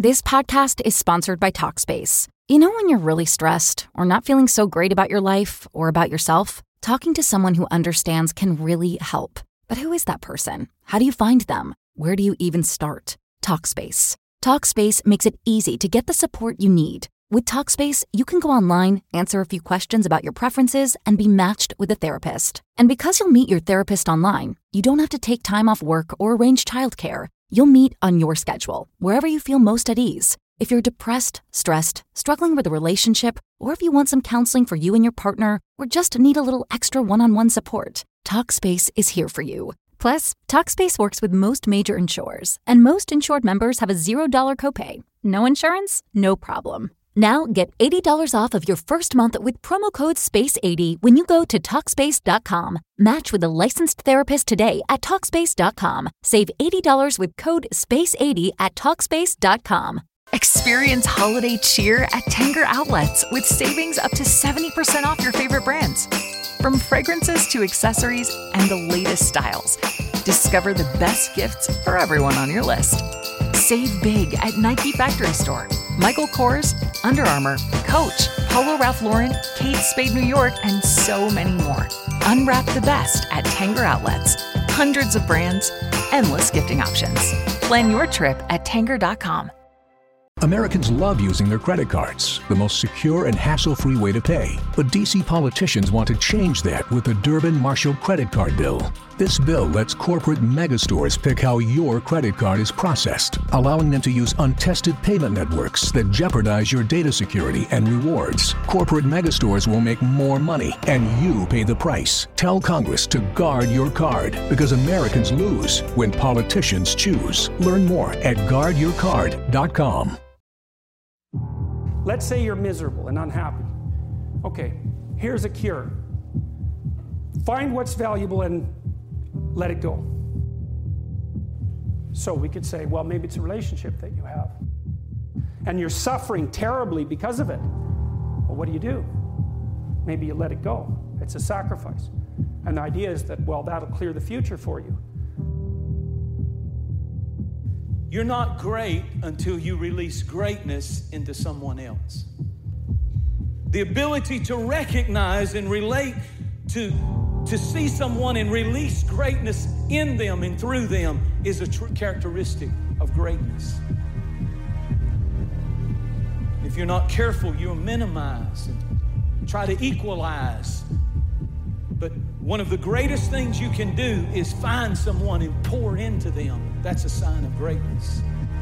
This podcast is sponsored by Talkspace. You know when you're really stressed or not feeling so great about your life or about yourself? Talking to someone who understands can really help. But who is that person? How do you find them? Where do you even start? Talkspace. Talkspace makes it easy to get the support you need. With Talkspace, you can go online, answer a few questions about your preferences, and be matched with a therapist. And because you'll meet your therapist online, you don't have to take time off work or arrange childcare. You'll meet on your schedule, wherever you feel most at ease. If you're depressed, stressed, struggling with a relationship, or if you want some counseling for you and your partner, or just need a little extra one-on-one support, Talkspace is here for you. Plus, Talkspace works with most major insurers, and most insured members have a $0 copay. No insurance? No problem. Now get $80 off of your first month with promo code SPACE80 when you go to Talkspace.com. Match with a licensed therapist today at Talkspace.com. Save $80 with code SPACE80 at Talkspace.com. Experience holiday cheer at Tanger Outlets with savings up to 70% off your favorite brands. From fragrances to accessories and the latest styles, discover the best gifts for everyone on your list. Save big at Nike Factory Store, Michael Kors, Under Armour, Coach, Polo Ralph Lauren, Kate Spade New York, and so many more. Unwrap the best at Tanger Outlets. Hundreds of brands, endless gifting options. Plan your trip at Tanger.com. Americans love using their credit cards, the most secure and hassle-free way to pay. But D.C. politicians want to change that with the Durbin-Marshall credit card bill. This bill lets corporate megastores pick how your credit card is processed, allowing them to use untested payment networks that jeopardize your data security and rewards. Corporate megastores will make more money, and you pay the price. Tell Congress to guard your card, because Americans lose when politicians choose. Learn more at guardyourcard.com. Let's say you're miserable and unhappy. Okay, here's a cure. Find what's valuable and let it go. So we could say, well, maybe it's a relationship that you have, and you're suffering terribly because of it. Well, what do? Maybe you let it go. It's a sacrifice. And the idea is that, well, that'll clear the future for you. You're not great until you release greatness into someone else. The ability to recognize and relate to see someone and release greatness in them and through them is a true characteristic of greatness. If you're not careful, you'll minimize and try to equalize. But one of the greatest things you can do is find someone and pour into them. That's a sign of greatness.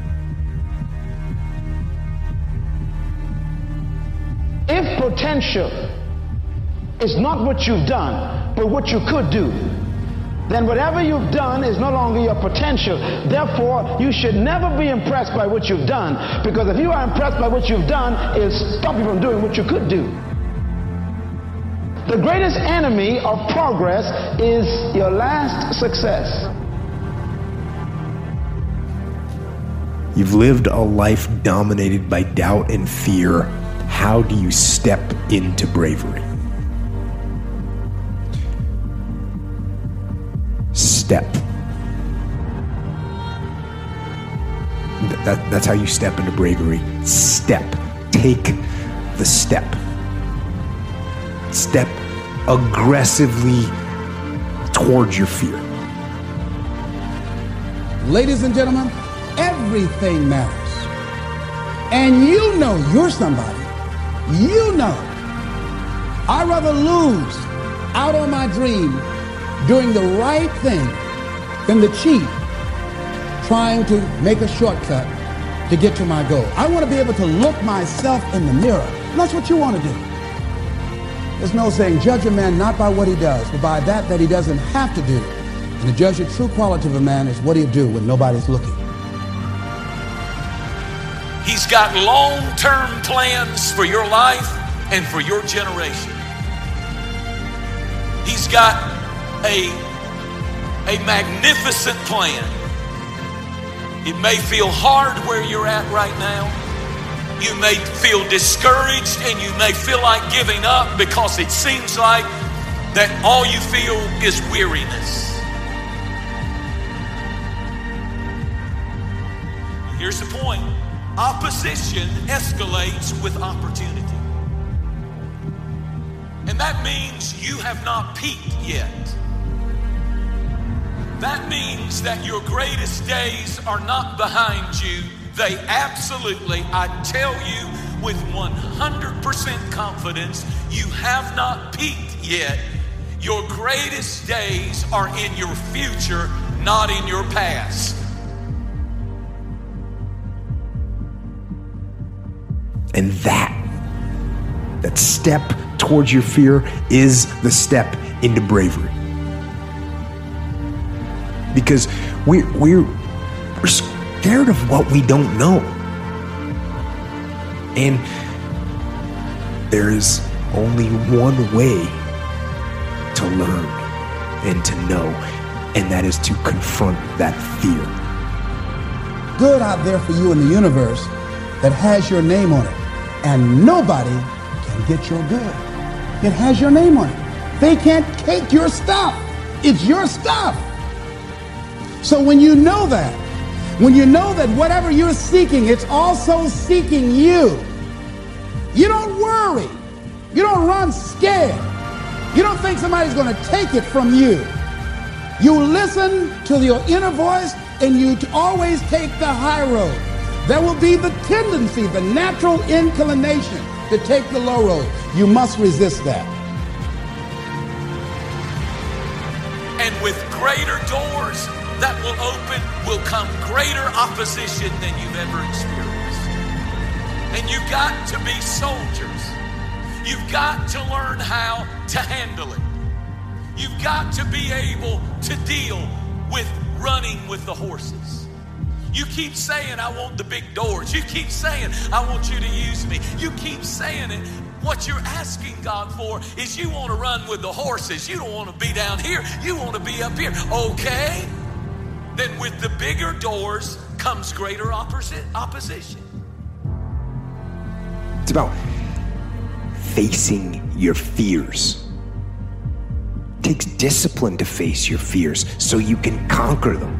If potential is not what you've done, but what you could do, then whatever you've done is no longer your potential. Therefore, you should never be impressed by what you've done, because if you are impressed by what you've done, it'll stop you from doing what you could do. The greatest enemy of progress is your last success. You've lived a life dominated by doubt and fear. How do you step into bravery? Step. That's how you step into bravery. Step. Take the step. Step aggressively towards your fear. Ladies and gentlemen, everything matters. And you know you're somebody. You know. I'd rather lose out on my dream doing the right thing than to cheat trying to make a shortcut to get to my goal. I want to be able to look myself in the mirror. And that's what you want to do. There's no saying, judge a man not by what he does, but by that he doesn't have to do. And to judge the true quality of a man is what he'll do when nobody's looking. He's got long-term plans for your life and for your generation. He's got a magnificent plan. It may feel hard where you're at right now. You may feel discouraged and you may feel like giving up because it seems like that all you feel is weariness. Here's the point. opposition escalates with opportunity. And that means you have not peaked yet. That means that your greatest days are not behind you. They absolutely, I tell you with 100% confidence, you have not peaked yet. Your greatest days are in your future, not in your past. And that step towards your fear is the step into bravery. Because we're scared of what we don't know. And there is only one way to learn and to know, and that is to confront that fear. Good out there for you in the universe that has your name on it, and nobody can get your good. It has your name on it. They can't take your stuff. It's your stuff. So when you know that whatever you're seeking, it's also seeking you, you don't worry. You don't run scared. You don't think somebody's going to take it from you. You listen to your inner voice, and you always take the high road. There will be the tendency, the natural inclination to take the low road. You must resist that. And with greater doors that will open will come greater opposition than you've ever experienced. And you've got to be soldiers. You've got to learn how to handle it. You've got to be able to deal with running with the horses. You keep saying, I want the big doors. You keep saying, I want you to use me. You keep saying it. What you're asking God for is you want to run with the horses. You don't want to be down here. You want to be up here. Okay? Then with the bigger doors comes greater opposition. It's about facing your fears. It takes discipline to face your fears so you can conquer them.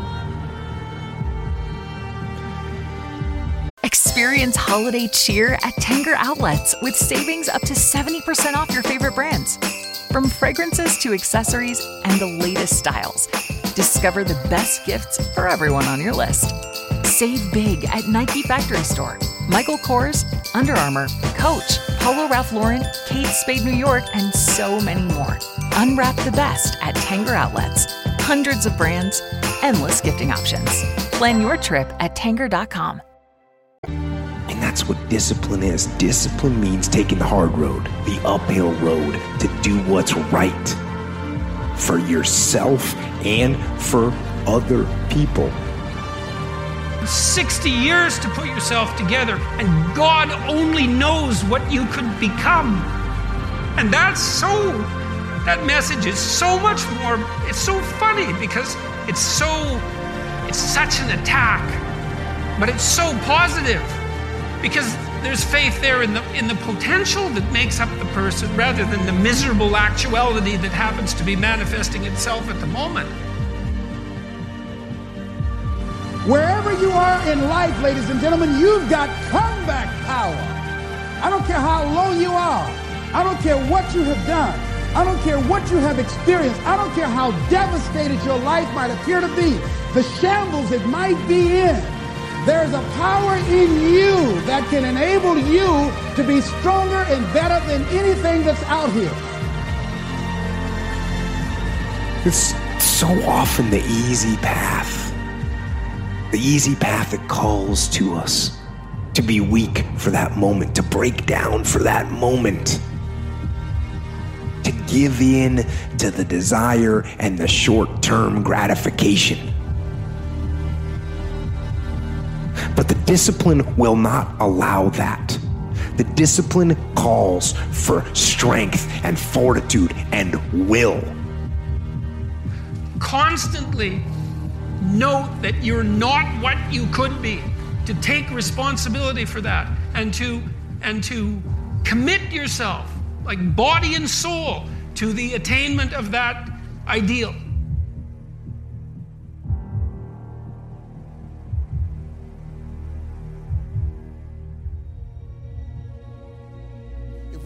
Experience holiday cheer at Tanger Outlets with savings up to 70% off your favorite brands. From fragrances to accessories and the latest styles, discover the best gifts for everyone on your list. Save big at Nike Factory Store, Michael Kors, Under Armour, Coach, Polo Ralph Lauren, Kate Spade New York, and so many more. Unwrap the best at Tanger Outlets. Hundreds of brands, endless gifting options. Plan your trip at Tanger.com. And that's what discipline is. Discipline means taking the hard road, the uphill road, to do what's right for yourself and for other people. 60 years to put yourself together, and God only knows what you could become. And that message is so much more, it's so funny because it's such an attack, but it's so positive because there's faith there in the potential that makes up the person rather than the miserable actuality that happens to be manifesting itself at the moment. Wherever you are in life, ladies and gentlemen, you've got comeback power. I don't care how low you are. I don't care what you have done. I don't care what you have experienced. I don't care how devastated your life might appear to be, the shambles it might be in. There's a power in you that can enable you to be stronger and better than anything that's out here. It's so often the easy path. The easy path that calls to us to be weak for that moment, to break down for that moment, to give in to the desire and the short-term gratification. But the discipline will not allow that. The discipline calls for strength and fortitude and will. Constantly note that you're not what you could be, to take responsibility for that, and to commit yourself, like body and soul, to the attainment of that ideal.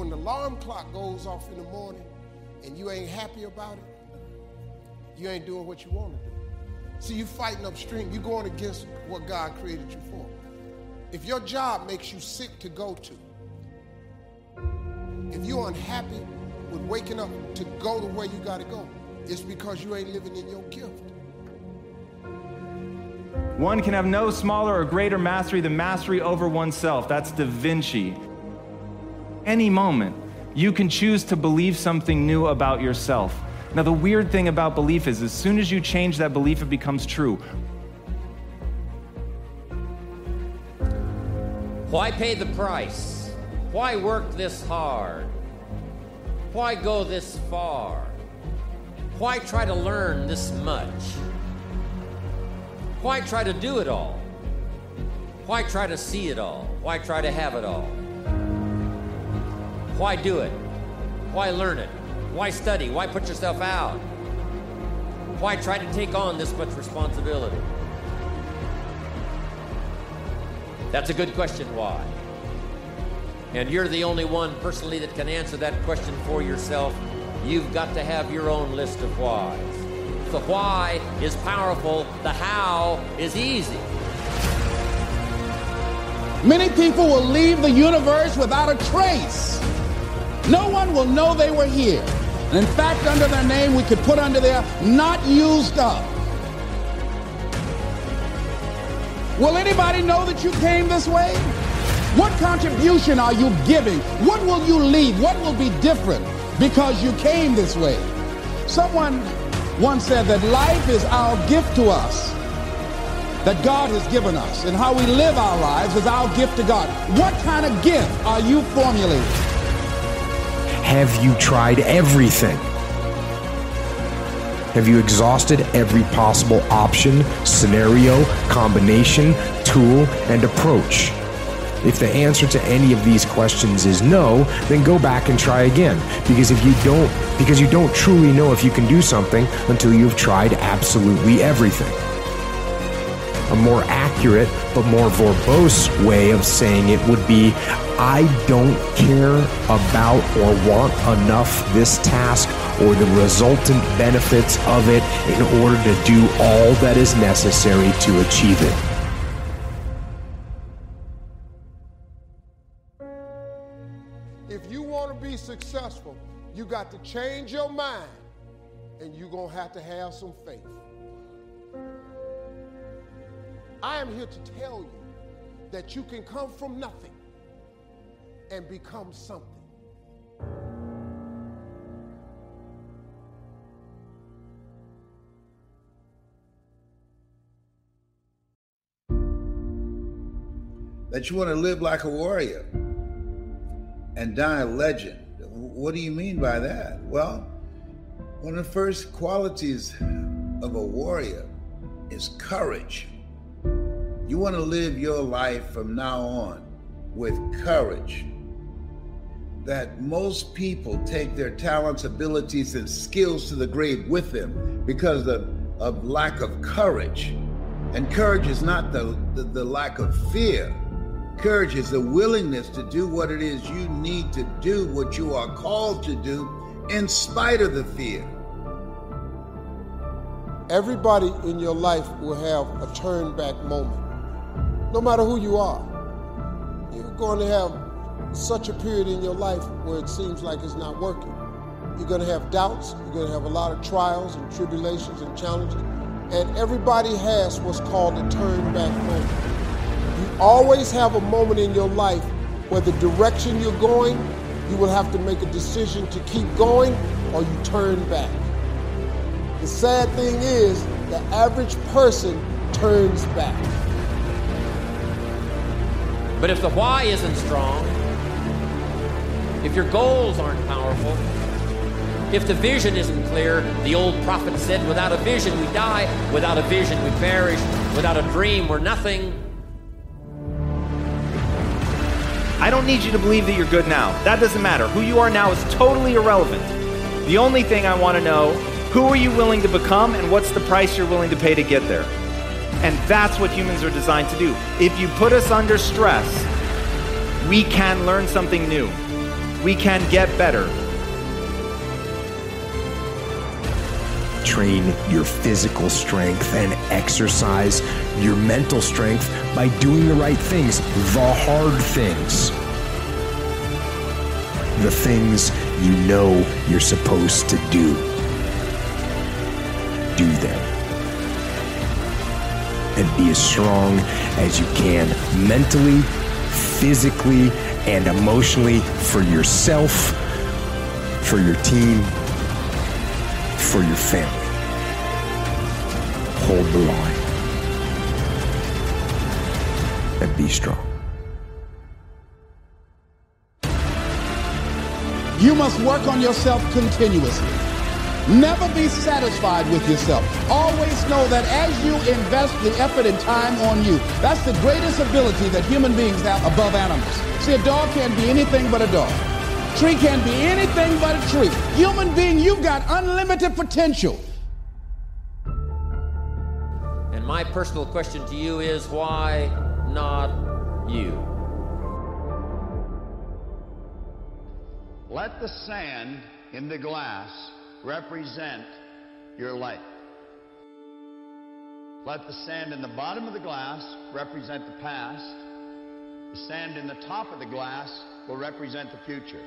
when the alarm clock goes off in the morning and you ain't happy about it, you ain't doing what you want to do. See, you fighting upstream. You're going against what God created you for. If your job makes you sick to go to, if you're unhappy with waking up to go to where you got to go, it's because you ain't living in your gift. One can have no smaller or greater mastery than mastery over oneself. That's Da Vinci. Any moment, you can choose to believe something new about yourself. Now, the weird thing about belief is as soon as you change that belief, it becomes true. Why pay the price? Why work this hard? Why go this far? Why try to learn this much? Why try to do it all? Why try to see it all? Why try to have it all? Why do it? Why learn it? Why study? Why put yourself out? Why try to take on this much responsibility? That's a good question, why? And you're the only one personally that can answer that question for yourself. You've got to have your own list of whys. The why is powerful, the how is easy. Many people will leave the universe without a trace. No one will know they were here. And in fact, under their name, we could put under there, not used up. Will anybody know that you came this way? What contribution are you giving? What will you leave? What will be different because you came this way? Someone once said that life is our gift to us, that God has given us, and how we live our lives is our gift to God. What kind of gift are you formulating? Have you tried everything? Have you exhausted every possible option, scenario, combination, tool, and approach? If the answer to any of these questions is no, then go back and try again. Because you don't truly know if you can do something until you've tried absolutely everything. A more accurate but more verbose way of saying it would be, I don't care about or want enough this task or the resultant benefits of it in order to do all that is necessary to achieve it. If you want to be successful, you got to change your mind, and you're going to have some faith. I am here to tell you that you can come from nothing and become something. That you want to live like a warrior and die a legend. What do you mean by that? Well, one of the first qualities of a warrior is courage. You want to live your life from now on with courage. That most people take their talents, abilities, and skills to the grave with them because of lack of courage. And courage is not the lack of fear. Courage is the willingness to do what it is you need to do, what you are called to do, in spite of the fear. Everybody in your life will have a turn back moment. No matter who you are, you're going to have such a period in your life where it seems like it's not working. You're going to have doubts, you're going to have a lot of trials and tribulations and challenges, and everybody has what's called a turn back moment. You always have a moment in your life where the direction you're going, you will have to make a decision to keep going or you turn back. The sad thing is, the average person turns back. But if the why isn't strong, if your goals aren't powerful, if the vision isn't clear, the old prophet said, without a vision we die, without a vision we perish, without a dream we're nothing. I don't need you to believe that you're good now. That doesn't matter. Who you are now is totally irrelevant. The only thing I want to know, who are you willing to become and what's the price you're willing to pay to get there? And that's what humans are designed to do. If you put us under stress, we can learn something new. we can get better. Train your physical strength and exercise your mental strength by doing the right things, the hard things. The things you know you're supposed to do. Do them. And be as strong as you can, mentally, physically, and emotionally, for yourself, for your team, for your family. Hold the line. And be strong. You must work on yourself continuously. Never be satisfied with yourself. Always know that as you invest the effort and time on you, that's the greatest ability that human beings have above animals. See, a dog can't be anything but a dog. Tree can't be anything but a tree. Human being, you've got unlimited potential. And my personal question to you is, why not you? Let the sand in the glass represent your life. Let the sand in the bottom of the glass represent the past. The sand in the top of the glass will represent the future.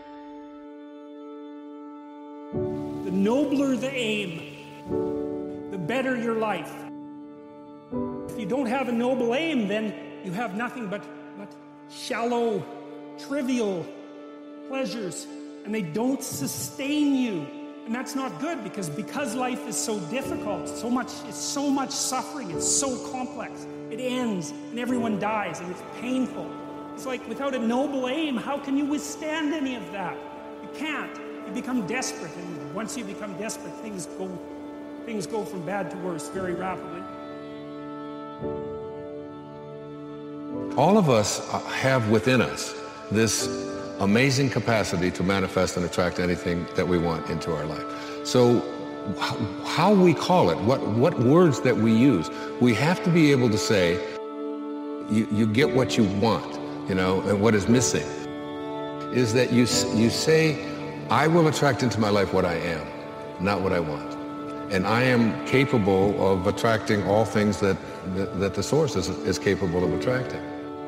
The nobler the aim, the better your life. If you don't have a noble aim, then you have nothing but shallow, trivial pleasures, and they don't sustain you. And that's not good, because life is so difficult, it's so much suffering, it's so complex. It ends and everyone dies and it's painful. It's like without a noble aim, how can you withstand any of that? You can't. You become desperate, and once you become desperate, things go from bad to worse very rapidly. All of us have within us this amazing capacity to manifest and attract anything that we want into our life. So how we call it, what words that we use, we have to be able to say, you get what you want, and what is missing is that you say, I will attract into my life what I am, not what I want. And I am capable of attracting all things that the source is capable of attracting.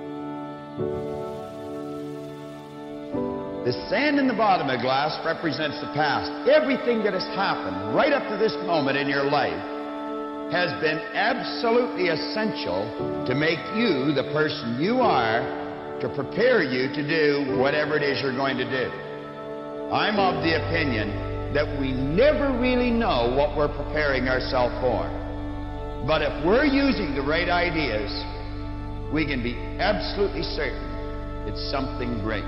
The sand in the bottom of the glass represents the past. Everything that has happened right up to this moment in your life has been absolutely essential to make you the person you are, to prepare you to do whatever it is you're going to do. I'm of the opinion that we never really know what we're preparing ourselves for. But if we're using the right ideas, we can be absolutely certain it's something great.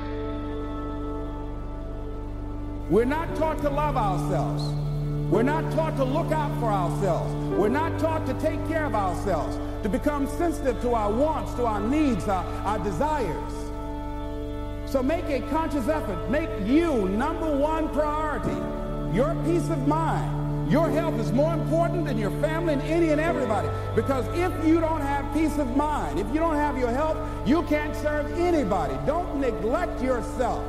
We're not taught to love ourselves. We're not taught to look out for ourselves. We're not taught to take care of ourselves, to become sensitive to our wants, to our needs, our desires. So make a conscious effort. Make you number one priority. Your peace of mind. Your health is more important than your family and any and everybody. Because if you don't have peace of mind, if you don't have your health, you can't serve anybody. Don't neglect yourself.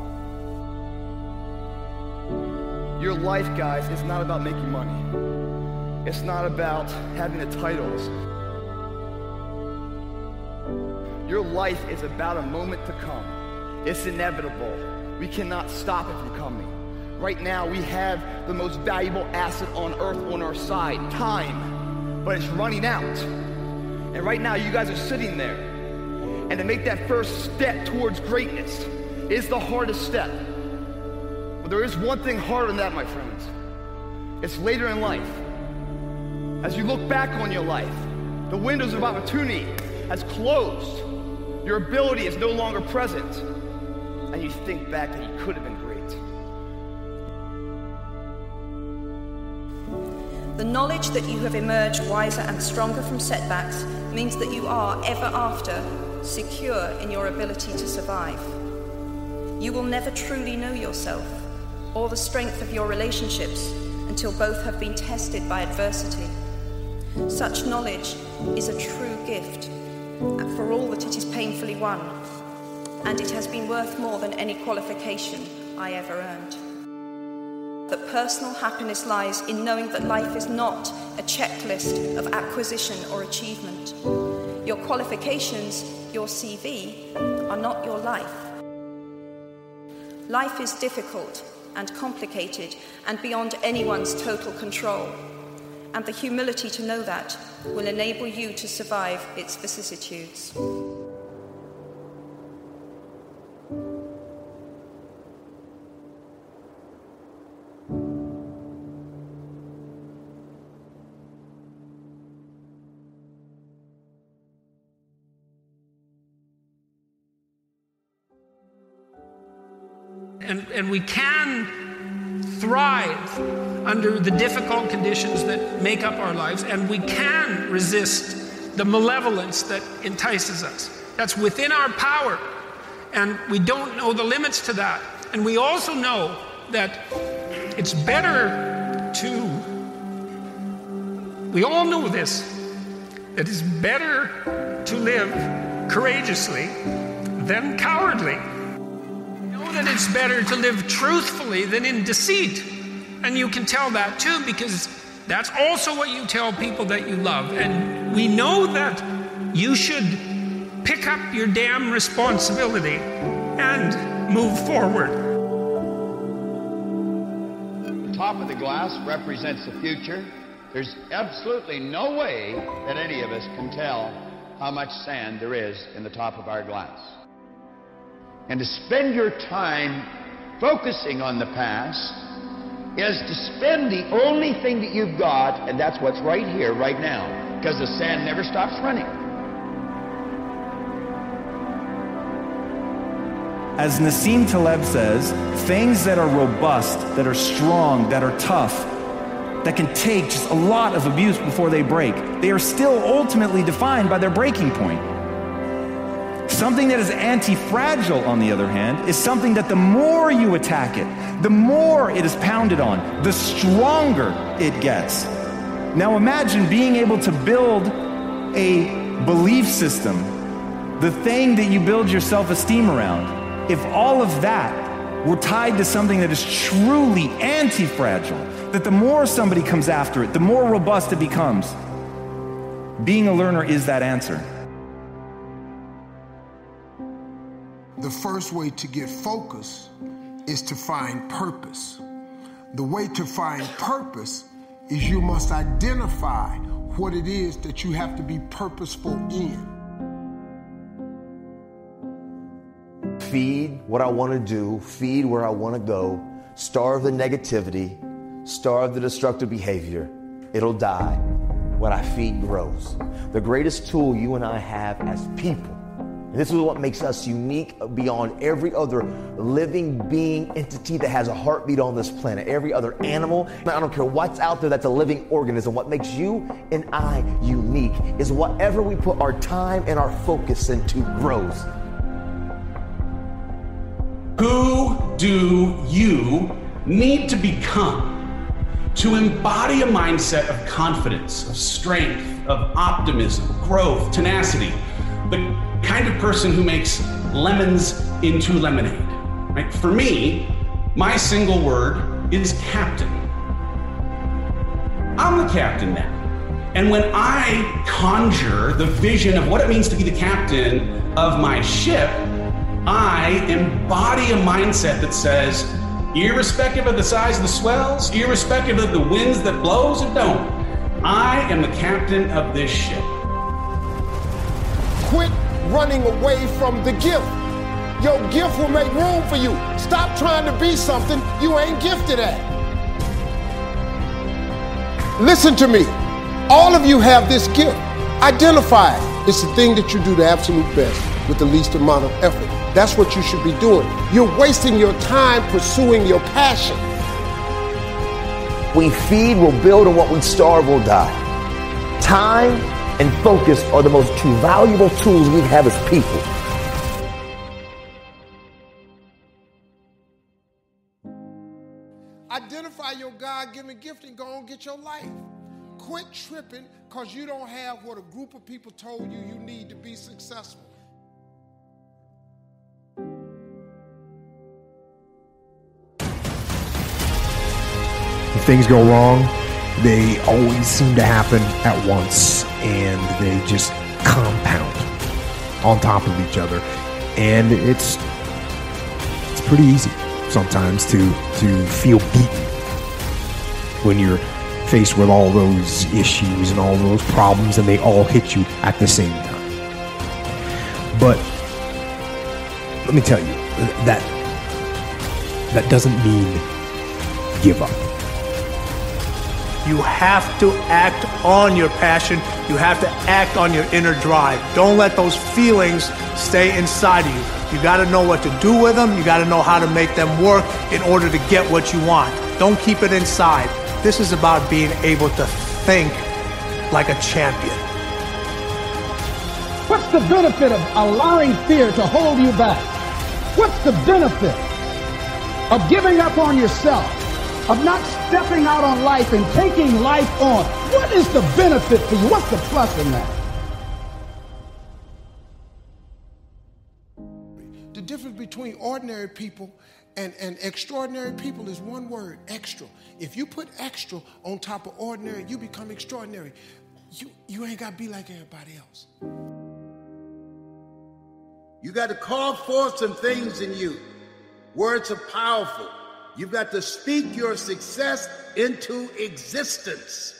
Your life, guys, is not about making money. It's not about having the titles. Your life is about a moment to come. It's inevitable. We cannot stop it from coming. Right now, we have the most valuable asset on earth on our side, time, but it's running out. And right now, you guys are sitting there. And to make that first step towards greatness is the hardest step. But there is one thing harder than that, my friends. It's later in life. As you look back on your life, the windows of opportunity has closed. Your ability is no longer present. And you think back that you could have been great. The knowledge that you have emerged wiser and stronger from setbacks means that you are, ever after, secure in your ability to survive. You will never truly know yourself or the strength of your relationships until both have been tested by adversity. Such knowledge is a true gift, for all that it is painfully won, and it has been worth more than any qualification I ever earned. That personal happiness lies in knowing that life is not a checklist of acquisition or achievement. Your qualifications, your CV, are not your life. Life is difficult and complicated and beyond anyone's total control. And the humility to know that will enable you to survive its vicissitudes. And we can thrive under the difficult conditions that make up our lives, and we can resist the malevolence that entices us. That's within our power, and we don't know the limits to that. And we also know that it's better we all know this, that it's better to live courageously than cowardly. That it's better to live truthfully than in deceit. And you can tell that too, because that's also what you tell people that you love. And we know that you should pick up your damn responsibility and move forward. The top of the glass represents the future. There's absolutely no way that any of us can tell how much sand there is in the top of our glass. And to spend your time focusing on the past is to spend the only thing that you've got, and that's what's right here, right now, because the sand never stops running. As Nassim Taleb says, things that are robust, that are strong, that are tough, that can take just a lot of abuse before they break, they are still ultimately defined by their breaking point. Something that is anti-fragile, on the other hand, is something that the more you attack it, the more it is pounded on, the stronger it gets. Now imagine being able to build a belief system, the thing that you build your self-esteem around, if all of that were tied to something that is truly anti-fragile, that the more somebody comes after it, the more robust it becomes. Being a learner is that answer. The first way to get focus is to find purpose. The way to find purpose is you must identify what it is that you have to be purposeful in. Feed what I want to do, feed where I want to go, starve the negativity, starve the destructive behavior. It'll die. What I feed grows. The greatest tool you and I have as people, and this is what makes us unique beyond every other living being entity that has a heartbeat on this planet, every other animal. I don't care what's out there that's a living organism. What makes you and I unique is whatever we put our time and our focus into grows. Who do you need to become to embody a mindset of confidence, of strength, of optimism, growth, tenacity? The kind of person who makes lemons into lemonade, right? For me, my single word is captain. I'm the captain now. And when I conjure the vision of what it means to be the captain of my ship, I embody a mindset that says, irrespective of the size of the swells, irrespective of the winds that blows or don't, I am the captain of this ship. Quit running away from the gift. Your gift will make room for you. Stop trying to be something you ain't gifted at. Listen to me. All of you have this gift. Identify it. It's the thing that you do the absolute best with the least amount of effort. That's what you should be doing. You're wasting your time pursuing your passion. We feed, we'll build, and what we starve will die. Time and focus are the most two valuable tools we have as people. Identify your God-given gift and go on and get your life. Quit tripping because you don't have what a group of people told you you need to be successful. things go wrong, they always seem to happen at once, and they just compound on top of each other. And it's pretty easy sometimes to feel beaten when you're faced with all those issues and all those problems, and they all hit you at the same time. But let me tell you, that doesn't mean give up. You have to act on your passion. You have to act on your inner drive. Don't let those feelings stay inside of you. You got to know what to do with them. You got to know how to make them work in order to get what you want. Don't keep it inside. This is about being able to think like a champion. What's the benefit of allowing fear to hold you back? What's the benefit of giving up on yourself, of not stepping out on life and taking life on? What is the benefit for you? What's the plus in that? The difference between ordinary people and extraordinary people is one word: extra. If you put extra on top of ordinary, you become extraordinary. You ain't got to be like everybody else. You got to call forth some things in you. Words are powerful. You've got to speak your success into existence.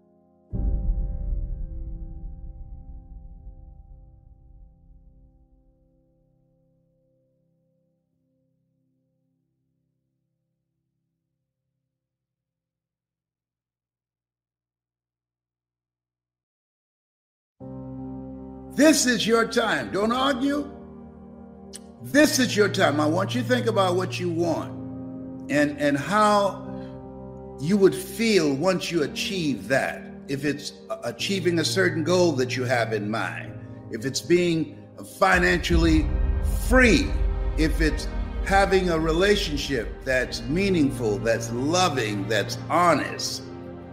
This is your time. Don't argue. This is your time. I want you to think about what you want and how you would feel once you achieve that. If it's achieving a certain goal that you have in mind, if it's being financially free, if it's having a relationship that's meaningful, that's loving, that's honest.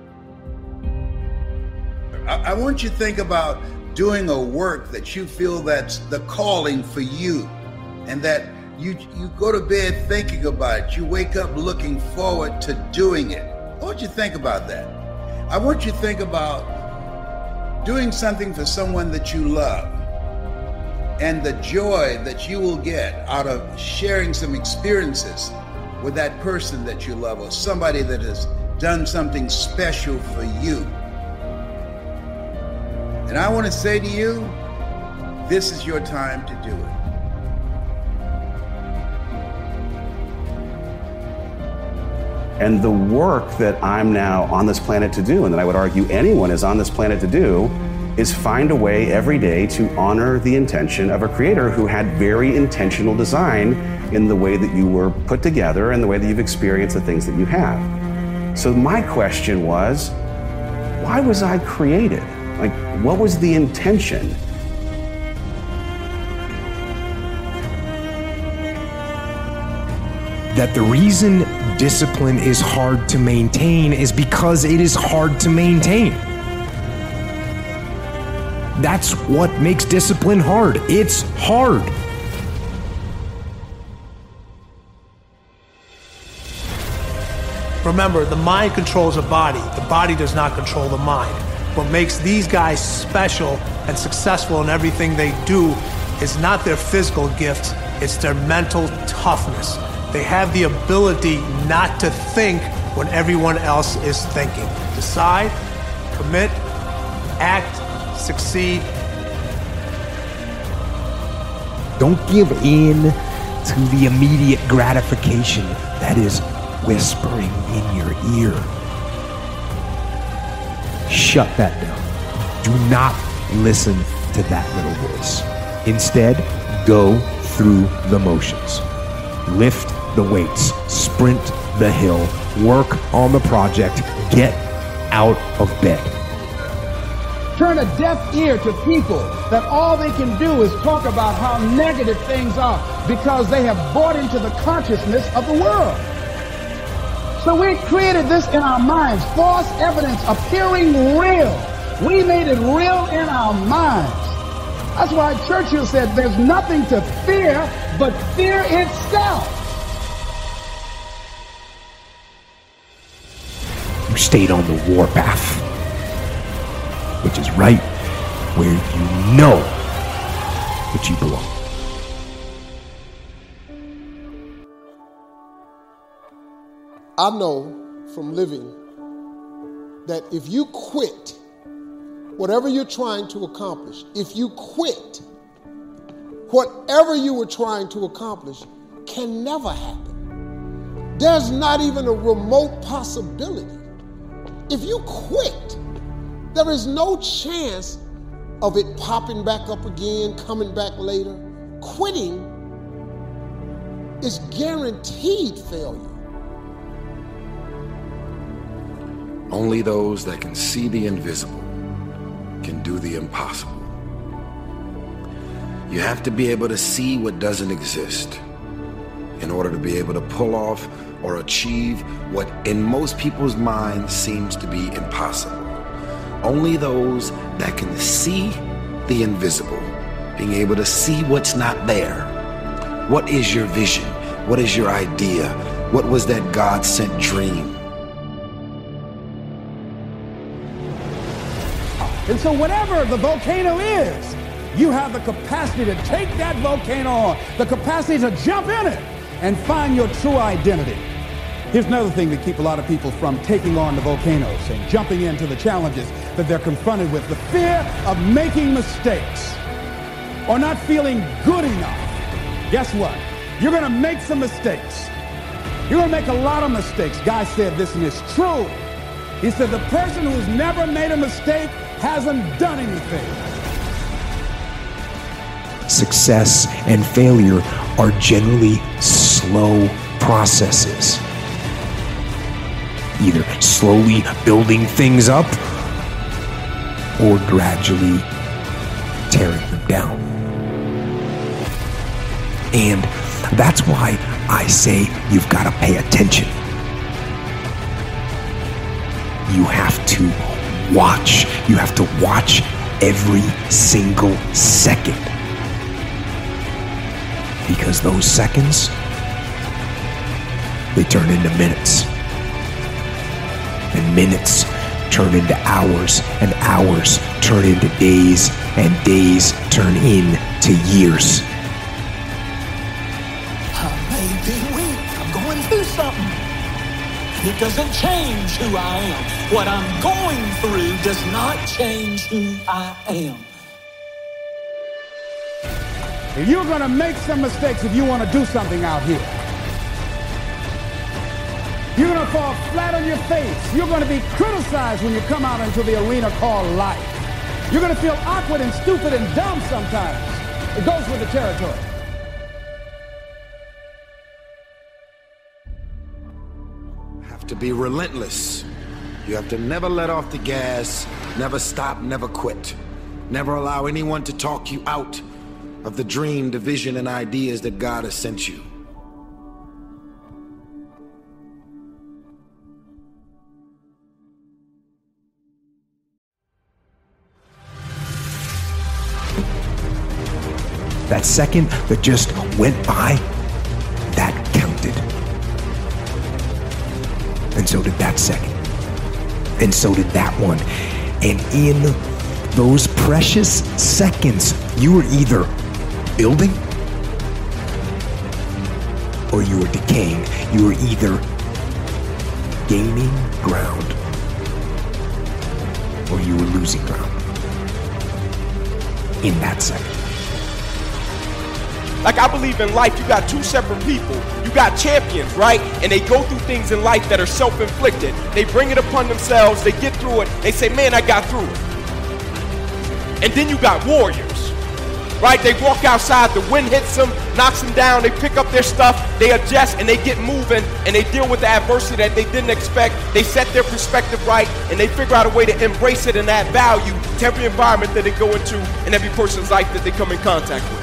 I want you to think about doing a work that you feel that's the calling for you, and that you go to bed thinking about it. You wake up looking forward to doing it. I want you to think about that. I want you to think about doing something for someone that you love and the joy that you will get out of sharing some experiences with that person that you love, or somebody that has done something special for you. And I want to say to you, this is your time to do it. And the work that I'm now on this planet to do, and that I would argue anyone is on this planet to do, is find a way every day to honor the intention of a creator who had very intentional design in the way that you were put together and the way that you've experienced the things that you have. So my question was, why was I created? Like, what was the intention? That the reason discipline is hard to maintain is because it is hard to maintain. That's what makes discipline hard. It's hard. Remember, the mind controls the body does not control the mind. What makes these guys special and successful in everything they do is not their physical gifts, it's their mental toughness. They have the ability not to think when everyone else is thinking. Decide, commit, act, succeed. Don't give in to the immediate gratification that is whispering in your ear. Shut that down. Do not listen to that little voice. Instead, go through the motions. Lift the weights, sprint the hill, work on the project, get out of bed. Turn a deaf ear to people that all they can do is talk about how negative things are because they have bought into the consciousness of the world. So we created this in our minds, false evidence appearing real. We made it real in our minds. That's why Churchill said there's nothing to fear but fear itself. You stayed on the warpath, which is right where you know that you belong. I know from living that if you quit whatever you're trying to accomplish, if you quit, whatever you were trying to accomplish can never happen. There's not even a remote possibility. If you quit, there is no chance of it popping back up again, coming back later. Quitting is guaranteed failure. Only those that can see the invisible can do the impossible. You have to be able to see what doesn't exist in order to be able to pull off or achieve what in most people's minds seems to be impossible. Only those that can see the invisible, being able to see what's not there. What is your vision? What is your idea? What was that God-sent dream? And so whatever the volcano is, you have the capacity to take that volcano on, the capacity to jump in it and find your true identity. Here's another thing that keeps a lot of people from taking on the volcanoes and jumping into the challenges that they're confronted with: the fear of making mistakes or not feeling good enough. Guess what? You're going to make some mistakes. You're going to make a lot of mistakes. Guy said this, and it's true. He said the person who's never made a mistake hasn't done anything. Success and failure are generally slow processes. Either slowly building things up or gradually tearing them down. And that's why I say you've got to pay attention. You have to watch. You have to watch every single second. Because those seconds, they turn into minutes. And minutes turn into hours, and hours turn into days, and days turn into years. I may be weak. I'm going through something. It doesn't change who I am. What I'm going through does not change who I am. You're going to make some mistakes if you want to do something out here. You're going to fall flat on your face. You're going to be criticized when you come out into the arena called life. You're going to feel awkward and stupid and dumb sometimes. It goes with the territory. Have to be relentless. You have to never let off the gas, never stop, never quit. Never allow anyone to talk you out of the dream, the vision, and ideas that God has sent you. That second that just went by, that counted. And so did that second. And so did that one. And in those precious seconds, you were either building or you were decaying. You were either gaining ground or you were losing ground in that second. Like, I believe in life, you got two separate people. You got champions, right? And they go through things in life that are self-inflicted. They bring it upon themselves, they get through it, they say, man, I got through it. And then you got warriors, right? They walk outside, the wind hits them, knocks them down, they pick up their stuff, they adjust, and they get moving, and they deal with the adversity that they didn't expect. They set their perspective right, and they figure out a way to embrace it and add value to every environment that they go into and every person's life that they come in contact with.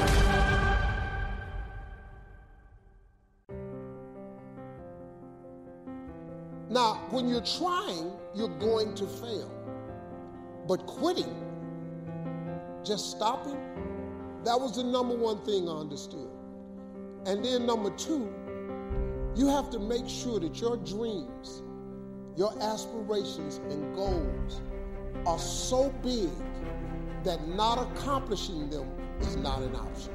Now, when you're trying, you're going to fail. But quitting, just stopping, that was the number one thing I understood. And then number two, you have to make sure that your dreams your aspirations and goals are so big that not accomplishing them is not an option.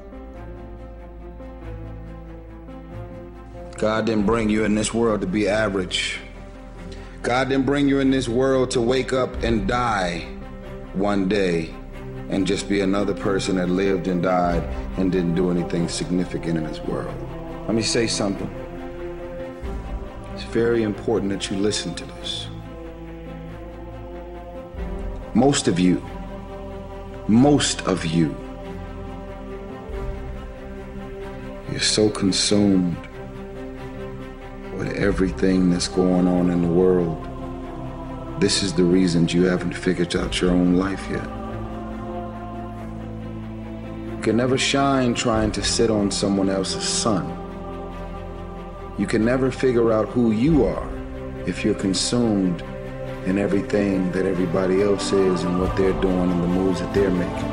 God didn't bring you in this world to be average. God didn't bring you in this world to wake up and die one day and just be another person that lived and died and didn't do anything significant in this world. Let me say something. It's very important that you listen to this. Most of you, you're so consumed with everything that's going on in the world. This is the reasons you haven't figured out your own life yet. You can never shine trying to sit on someone else's sun. You can never figure out who you are if you're consumed in everything that everybody else is and what they're doing and the moves that they're making.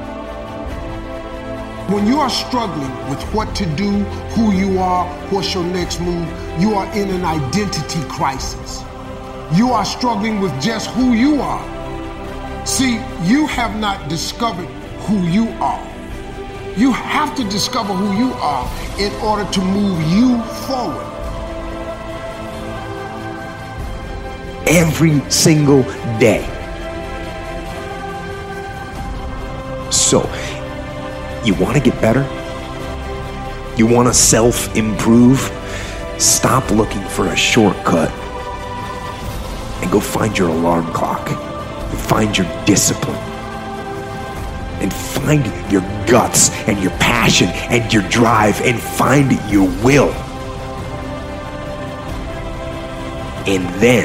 When you are struggling with what to do, who you are, what's your next move, you are in an identity crisis. You are struggling with just who you are. See, you have not discovered who you are. You have to discover who you are in order to move you forward. Every single day. So, you want to get better? You want to self-improve? Stop looking for a shortcut and go find your alarm clock and find your discipline and find your guts and your passion and your drive and find your will. And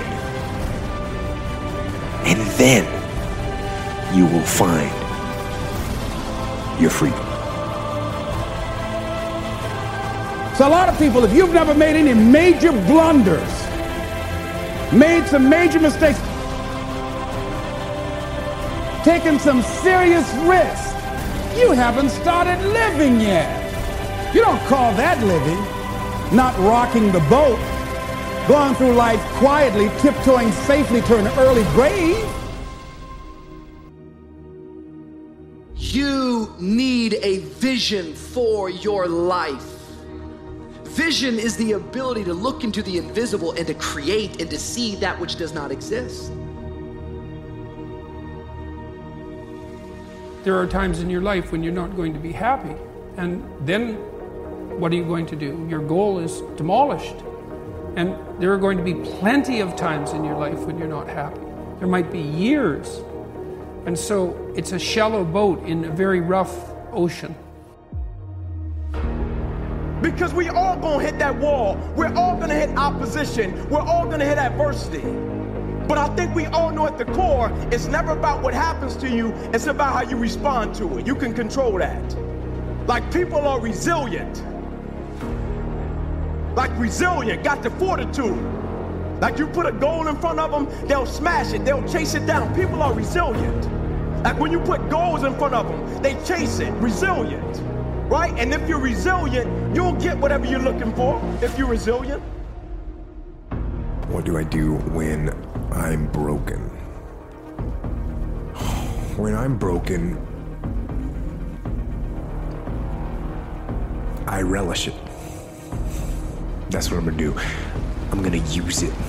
then you will find your freedom. So a lot of people, if you've never made any major blunders, made some major mistakes, taken some serious risks, you haven't started living yet. You don't call that living. Not rocking the boat, going through life quietly, tiptoeing safely to an early grave. You need a vision for your life. Vision is the ability to look into the invisible and to create and to see that which does not exist. There are times in your life when you're not going to be happy. And then what are you going to do? Your goal is demolished. And there are going to be plenty of times in your life when you're not happy. There might be years. And so it's a shallow boat in a very rough ocean. Because we all gonna hit that wall. We're all gonna hit opposition. We're all gonna hit adversity. But I think we all know at the core, it's never about what happens to you, it's about how you respond to it. You can control that. Like people are resilient. Like resilient, got the fortitude. Like you put a goal in front of them, they'll smash it, they'll chase it down. People are resilient. Like when you put goals in front of them, they chase it, resilient. Right? And if you're resilient, you'll get whatever you're looking for if you're resilient. What do I do when I'm broken? When I'm broken, I relish it. That's what I'm gonna do. I'm gonna use it.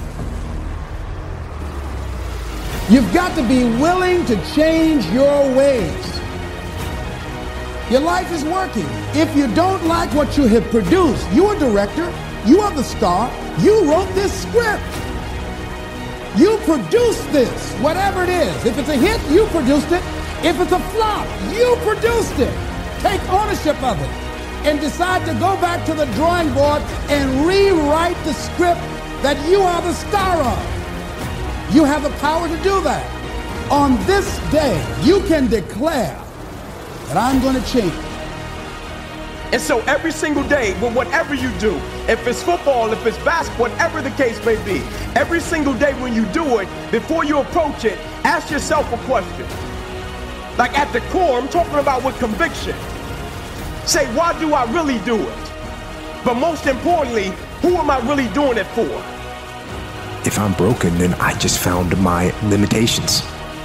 You've got to be willing to change your ways. Your life is working. If you don't like what you have produced, you're a director, you are the star, you wrote this script. You produced this, whatever it is. If it's a hit, you produced it. If it's a flop, you produced it. Take ownership of it and decide to go back to the drawing board and rewrite the script that you are the star of. You have the power to do that. On this day, you can declare that I'm going to change. And so every single day, with whatever you do, if it's football, if it's basketball, whatever the case may be, every single day when you do it, before you approach it, ask yourself a question. Like at the core, I'm talking about with conviction. Say, why do I really do it? But most importantly, who am I really doing it for? If if I'm broken, then I just found my limitations.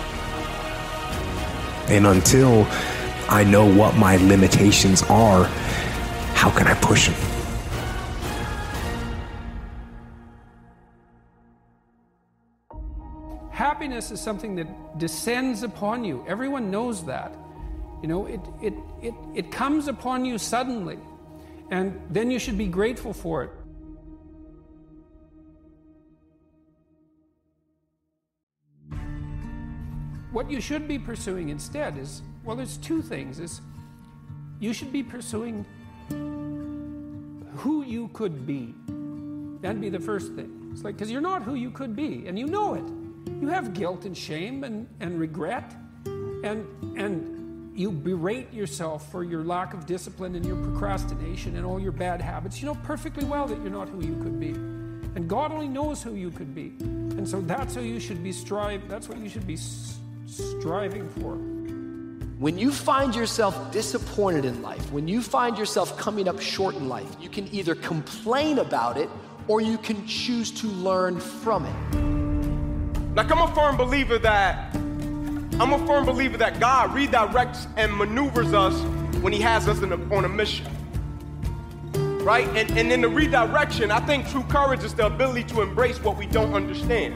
And until I know what my limitations are, how can I push them? Happiness is something that descends upon you. Everyone knows that. You know, it comes upon you suddenly, and then you should be grateful for it. What you should be pursuing instead is, well, there's two things. Is you should be pursuing who you could be. That'd be the first thing. It's like, because you're not who you could be, and you know it. You have guilt and shame and regret, and you berate yourself for your lack of discipline and your procrastination and all your bad habits. You know perfectly well that you're not who you could be. And God only knows who you could be. And so that's who you should be that's what you should be striving for. When you find yourself disappointed in life, when you find yourself coming up short in life, you can either complain about it or you can choose to learn from it. Like I'm a firm believer that God redirects and maneuvers us when he has us on a mission. Right? And in the redirection, I think true courage is the ability to embrace what we don't understand.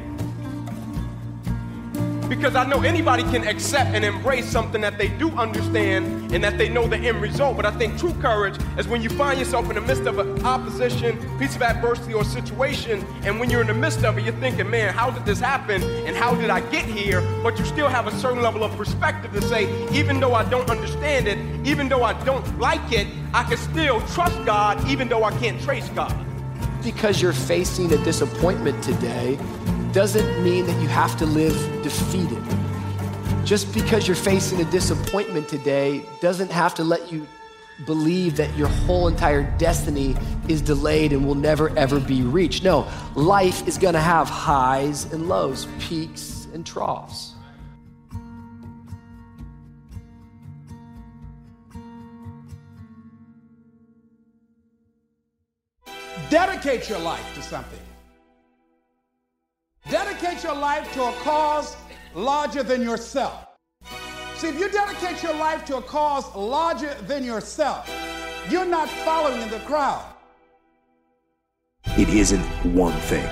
Because I know anybody can accept and embrace something that they do understand and that they know the end result. But I think true courage is when you find yourself in the midst of an opposition, piece of adversity or situation, and when you're in the midst of it, you're thinking, man, how did this happen and how did I get here? But you still have a certain level of perspective to say, even though I don't understand it, even though I don't like it, I can still trust God even though I can't trace God. Because you're facing a disappointment today doesn't mean that you have to live defeated. Just because you're facing a disappointment today doesn't have to let you believe that your whole entire destiny is delayed and will never ever be reached. No, life is gonna have highs and lows, peaks and troughs. Dedicate your life to something. Dedicate your life to a cause larger than yourself. See, if you dedicate your life to a cause larger than yourself, you're not following the crowd. It isn't one thing.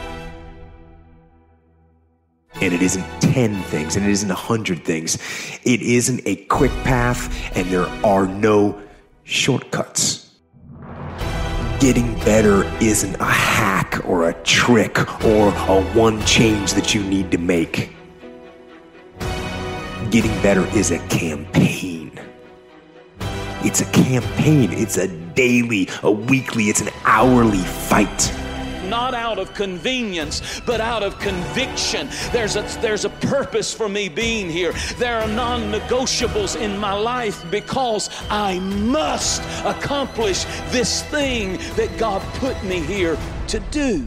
And it isn't 10 things, and it isn't 100 things. It isn't a quick path, and there are no shortcuts. Getting better isn't a hack or a trick or a one change that you need to make. Getting better is a campaign. It's a campaign. It's a daily, a weekly, it's an hourly fight. Not out of convenience, but out of conviction. There's a purpose for me being here. There are non-negotiables in my life because I must accomplish this thing that God put me here to do.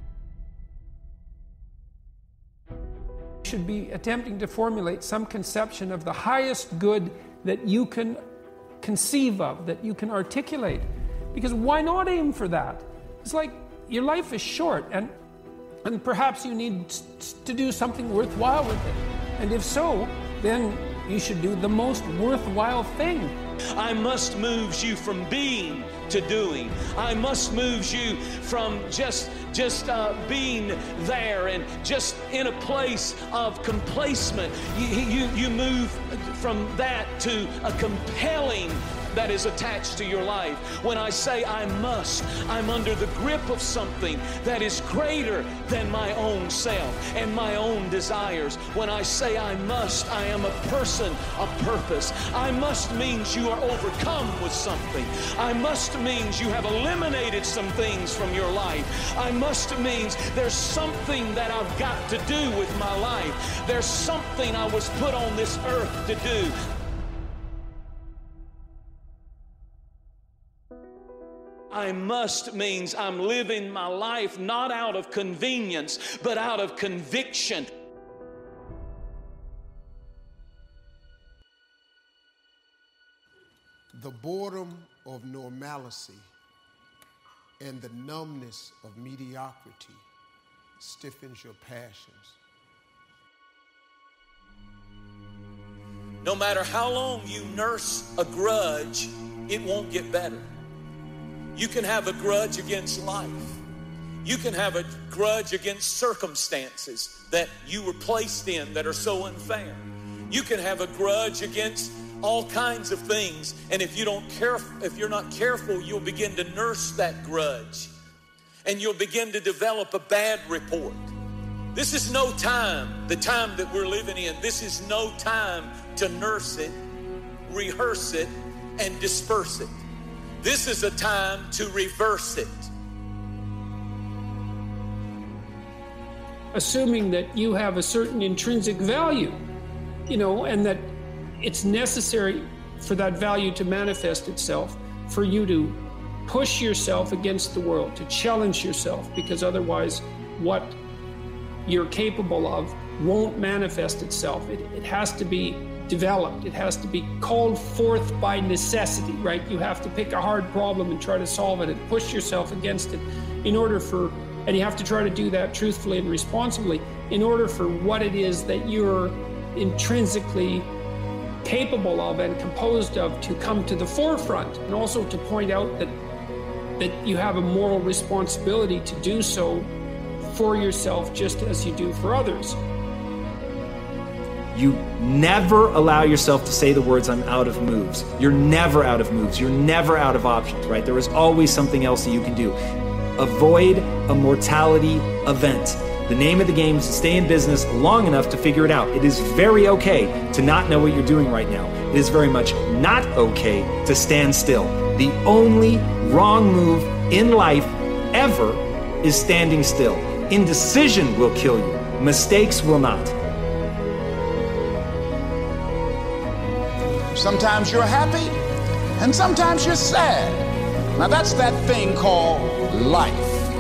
You should be attempting to formulate some conception of the highest good that you can conceive of, that you can articulate. Because why not aim for that? It's like, your life is short, and perhaps you need to do something worthwhile with it. And if so, then you should do the most worthwhile thing. I must move you from being to doing. I must move you from just being there and just in a place of complacement. You move from that to a compelling that is attached to your life. When I say I must, I'm under the grip of something that is greater than my own self and my own desires. When I say I must, I am a person of purpose. I must means you are overcome with something. I must means you have eliminated some things from your life. I must means there's something that I've got to do with my life. There's something I was put on this earth to do. I must means I'm living my life not out of convenience, but out of conviction. The boredom of normalcy and the numbness of mediocrity stiffens your passions. No matter how long you nurse a grudge, it won't get better. You can have a grudge against life. You can have a grudge against circumstances that you were placed in that are so unfair. You can have a grudge against all kinds of things, and if you're not careful, you'll begin to nurse that grudge, and you'll begin to develop a bad report. This is no time, the time that we're living in, this is no time to nurse it, rehearse it, and disperse it. This is a time to reverse it. Assuming that you have a certain intrinsic value, and that it's necessary for that value to manifest itself, for you to push yourself against the world, to challenge yourself, because otherwise what you're capable of won't manifest itself. It has to be developed. It has to be called forth by necessity, right? You have to pick a hard problem and try to solve it and push yourself against it and you have to try to do that truthfully and responsibly in order for what it is that you're intrinsically capable of and composed of to come to the forefront, and also to point out that you have a moral responsibility to do so for yourself just as you do for others. You never allow yourself to say the words, I'm out of moves. You're never out of moves. You're never out of options, right? There is always something else that you can do. Avoid a mortality event. The name of the game is to stay in business long enough to figure it out. It is very okay to not know what you're doing right now. It is very much not okay to stand still. The only wrong move in life ever is standing still. Indecision will kill you. Mistakes will not. Sometimes you're happy, and sometimes you're sad. Now that's that thing called life.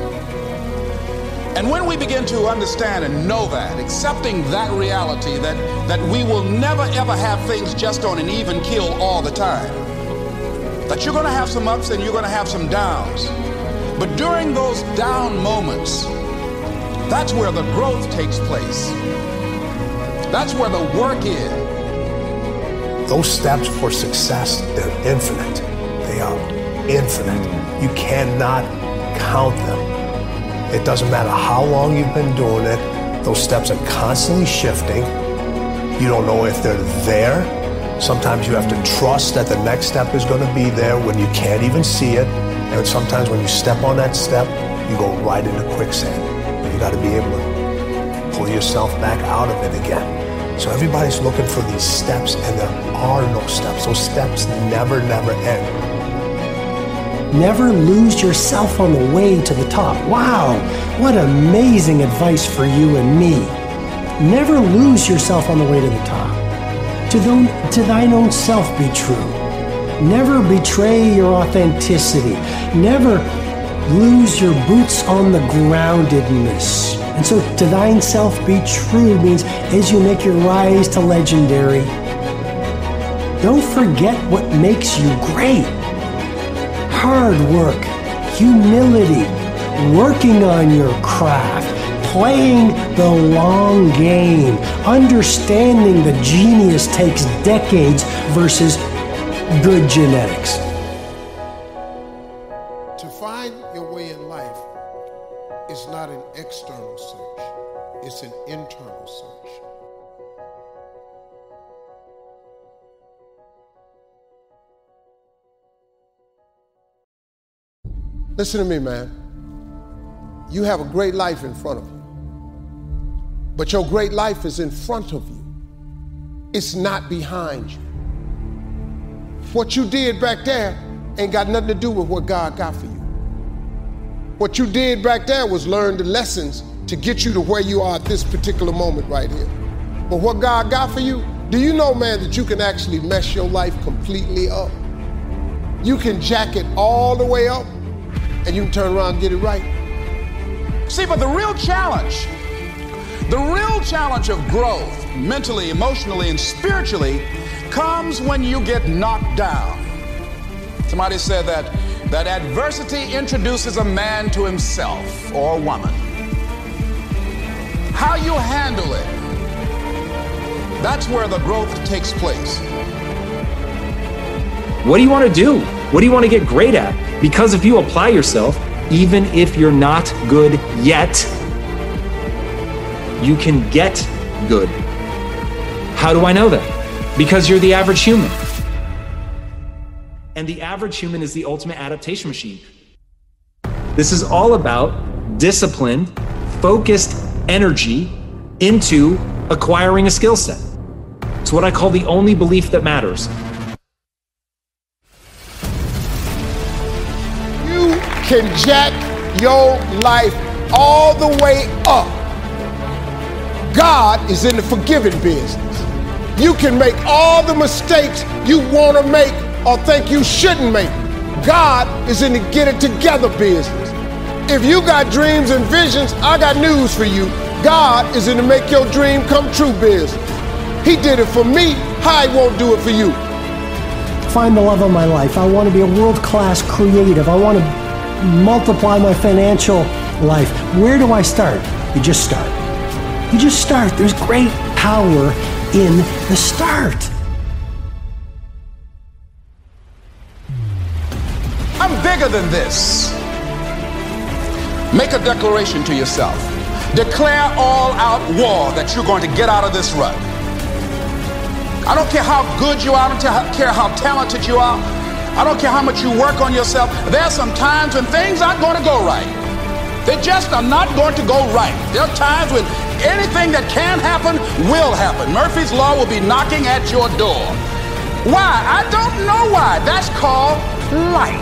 And when we begin to understand and know that, accepting that reality that we will never ever have things just on an even keel all the time, that you're going to have some ups and you're going to have some downs. But during those down moments, that's where the growth takes place. That's where the work is. Those steps for success, they're infinite. They are infinite. You cannot count them. It doesn't matter how long you've been doing it. Those steps are constantly shifting. You don't know if they're there. Sometimes you have to trust that the next step is going to be there when you can't even see it. And sometimes when you step on that step, you go right into quicksand. But you got to be able to pull yourself back out of it again. So everybody's looking for these steps, and there are no steps. Those steps never end. Never lose yourself on the way to the top. Wow, what amazing advice for you and me. Never lose yourself on the way to the top. To thine own self be true. Never betray your authenticity. Never lose your boots on the groundedness. And so to thine self be true means as you make your rise to legendary, don't forget what makes you great. Hard work, humility, working on your craft, playing the long game, understanding the genius takes decades versus good genetics. To find your way in life is not an external search, it's an internal search. Listen to me, man. You have a great life in front of you. But your great life is in front of you. It's not behind you. What you did back there ain't got nothing to do with what God got for you. What you did back there was learn the lessons to get you to where you are at this particular moment right here. But what God got for you, do you know, man, that you can actually mess your life completely up? You can jack it all the way up, and you can turn around and get it right. See, but the real challenge of growth, mentally, emotionally, and spiritually, comes when you get knocked down. Somebody said that adversity introduces a man to himself or a woman. How you handle it, that's where the growth takes place. What do you want to do? What do you want to get great at? Because if you apply yourself, even if you're not good yet, you can get good. How do I know that? Because you're the average human. And the average human is the ultimate adaptation machine. This is all about disciplined, focused energy into acquiring a skill set. It's what I call the only belief that matters. You can jack your life all the way up. God is in the forgiving business. You can make all the mistakes you want to make or think you shouldn't make. God is in the get it together business. If you got dreams and visions, I got news for you. God is in the make your dream come true business. He did it for me. How he won't do it for you? Find the love of my life. I want to be a world-class creative. I want to multiply my financial life. Where do I start? You just start. You just start. There's great power in the start. I'm bigger than this. Make a declaration to yourself. Declare all-out war that you're going to get out of this rut. I don't care how good you are. I don't care how talented you are. I don't care how much you work on yourself. There are some times when things aren't going to go right. They just are not going to go right. There are times when anything that can happen will happen. Murphy's Law will be knocking at your door. Why? I don't know why. That's called life.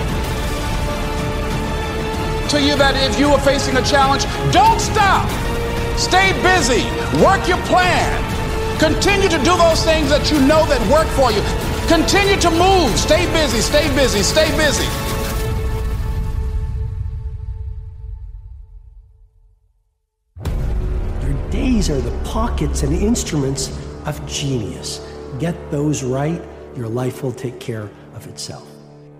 To you that if you are facing a challenge, don't stop. Stay busy. Work your plan. Continue to do those things that you know that work for you. Continue to move. Stay busy, stay busy, stay busy. Your days are the pockets and instruments of genius. Get those right, your life will take care of itself.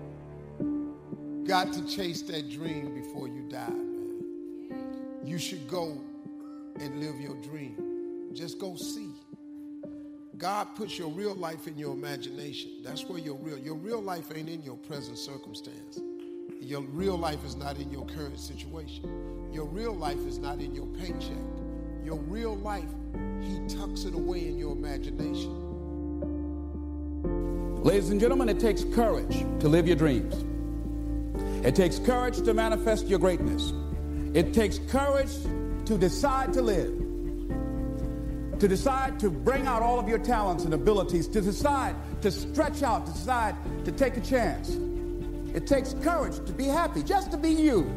Got to chase that dream before you die, man. You should go and live your dream. Just go see. God puts your real life in your imagination. That's where your real life ain't in your present circumstance. Your real life is not in your current situation. Your real life is not in your paycheck. Your real life, he tucks it away in your imagination. Ladies and gentlemen, it takes courage to live your dreams. It takes courage to manifest your greatness. It takes courage to decide to live, to decide to bring out all of your talents and abilities, to decide to stretch out, to decide to take a chance. It takes courage to be happy, just to be you.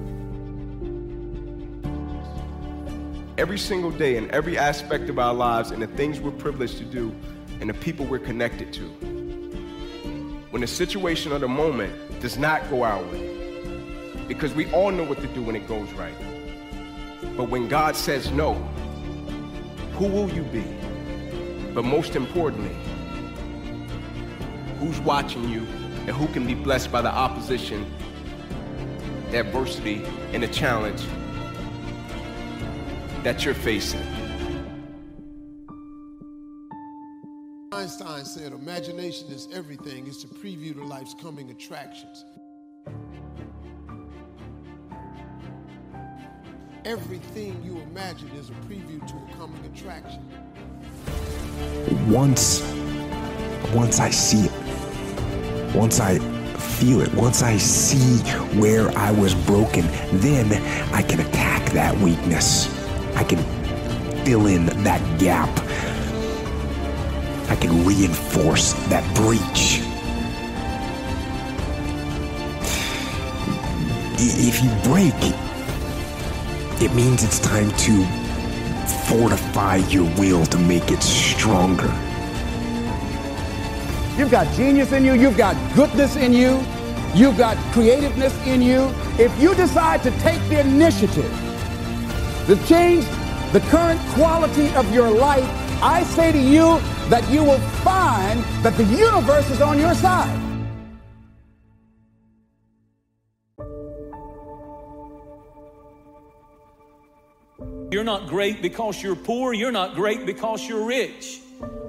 Every single day in every aspect of our lives and the things we're privileged to do and the people we're connected to. When the situation or the moment does not go our way, because we all know what to do when it goes right. But when God says no, who will you be? But most importantly, who's watching you and who can be blessed by the opposition, the adversity, and the challenge that you're facing? Einstein said, imagination is everything. It's a preview to life's coming attractions. Everything you imagine is a preview to a coming attraction. Once I see it, once I feel it, once I see where I was broken, then I can attack that weakness. I can fill in that gap. I can reinforce that breach. If you break, it means it's time to fortify your will to make it stronger. You've got genius in you. You've got goodness in you. You've got creativeness in you. If you decide to take the initiative to change the current quality of your life, I say to you that you will find that the universe is on your side. You're not great because you're poor. You're not great because you're rich.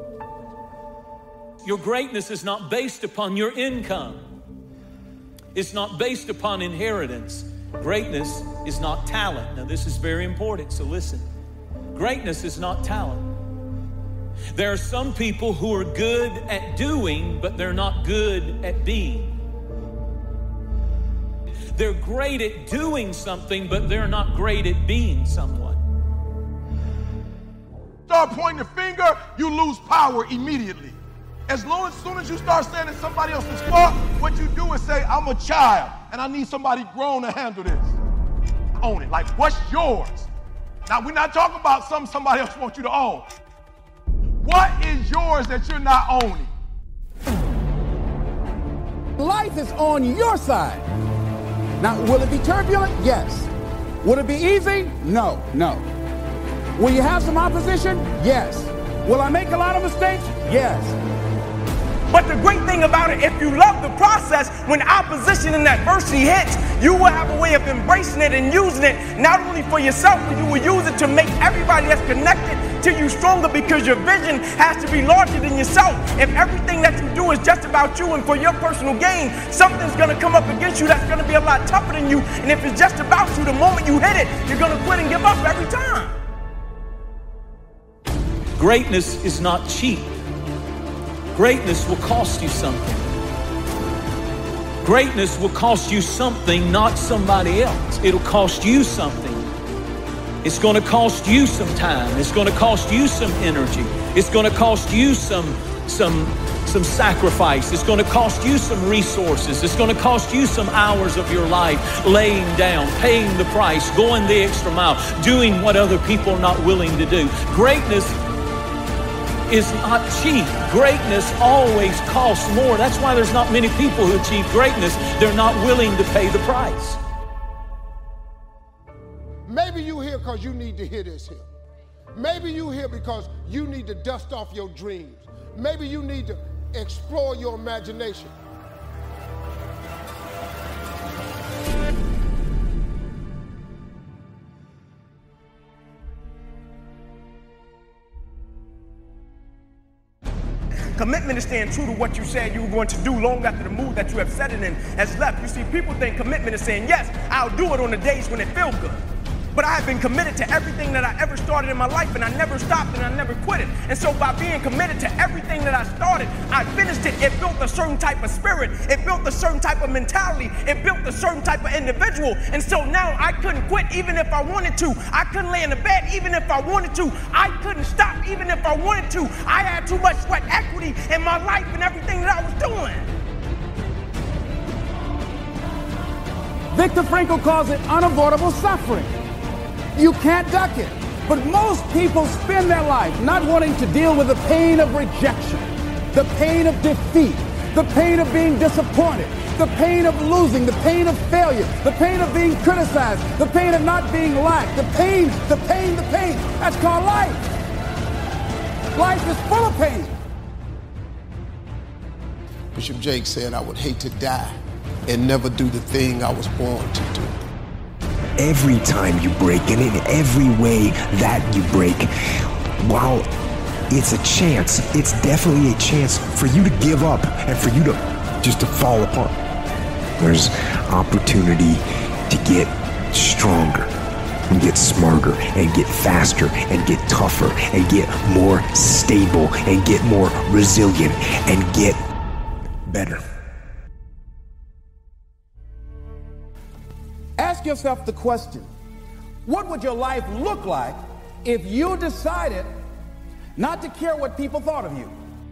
Your greatness is not based upon your income. It's not based upon inheritance. Greatness is not talent. Now, this is very important, so listen. Greatness is not talent. There are some people who are good at doing, but they're not good at being. They're great at doing something, but they're not great at being someone. Start pointing the finger, you lose power immediately. As soon as you start standing in somebody else's fault, what you do is say, I'm a child, and I need somebody grown to handle this. Own it. Like, what's yours? Now, we're not talking about something somebody else wants you to own. What is yours that you're not owning? Life is on your side. Now, will it be turbulent? Yes. Will it be easy? No, no. Will you have some opposition? Yes. Will I make a lot of mistakes? Yes. But the great thing about it, if you love the process, when opposition and adversity hits, you will have a way of embracing it and using it, not only for yourself, but you will use it to make everybody that's connected to you stronger, because your vision has to be larger than yourself. If everything that you do is just about you and for your personal gain, something's going to come up against you that's going to be a lot tougher than you. And if it's just about you, the moment you hit it, you're going to quit and give up every time. Greatness is not cheap. Greatness will cost you something. Greatness will cost you something, not somebody else. It'll cost you something. It's going to cost you some time. It's going to cost you some energy. It's going to cost you some sacrifice. It's going to cost you some resources. It's going to cost you some hours of your life laying down, paying the price, going the extra mile, doing what other people are not willing to do. Greatness is not cheap. Greatness always costs more. That's why there's not many people who achieve greatness. They're not willing to pay the price. Maybe you here because you need to hear this here. Maybe you here because you need to dust off your dreams. Maybe you need to explore your imagination. Commitment is staying true to what you said you were going to do long after the mood that you have set it in has left. You see, people think commitment is saying, yes, I'll do it on the days when it feels good. But I have been committed to everything that I ever started in my life, and I never stopped and I never quit it. And so by being committed to everything that I started, I finished it. It built a certain type of spirit. It built a certain type of mentality. It built a certain type of individual. And so now I couldn't quit even if I wanted to. I couldn't lay in the bed even if I wanted to. I couldn't stop even if I wanted to. I had too much sweat equity in my life and everything that I was doing. Viktor Frankl calls it unavoidable suffering. You can't duck it. But most people spend their life not wanting to deal with the pain of rejection, the pain of defeat, the pain of being disappointed, the pain of losing, the pain of failure, the pain of being criticized, the pain of not being liked, the pain. That's called life. Life is full of pain. Bishop Jake said, I would hate to die and never do the thing I was born to do. Every time you break, and in every way that you break, while it's a chance, it's definitely a chance for you to give up and for you to just to fall apart. There's opportunity to get stronger and get smarter and get faster and get tougher and get more stable and get more resilient and get better. Ask yourself the question, what would your life look like if you decided not to care what people thought of you?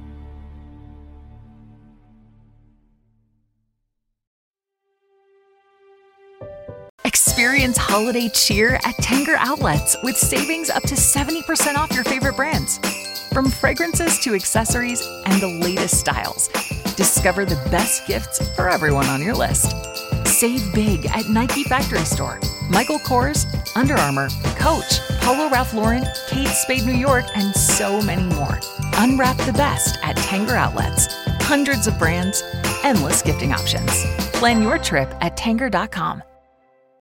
Experience holiday cheer at Tanger Outlets with savings up to 70% off your favorite brands. From fragrances to accessories and the latest styles, discover the best gifts for everyone on your list. Save big at Nike Factory Store, Michael Kors, Under Armour, Coach, Polo Ralph Lauren, Kate Spade New York, and so many more. Unwrap the best at Tanger Outlets. Hundreds of brands, endless gifting options. Plan your trip at Tanger.com.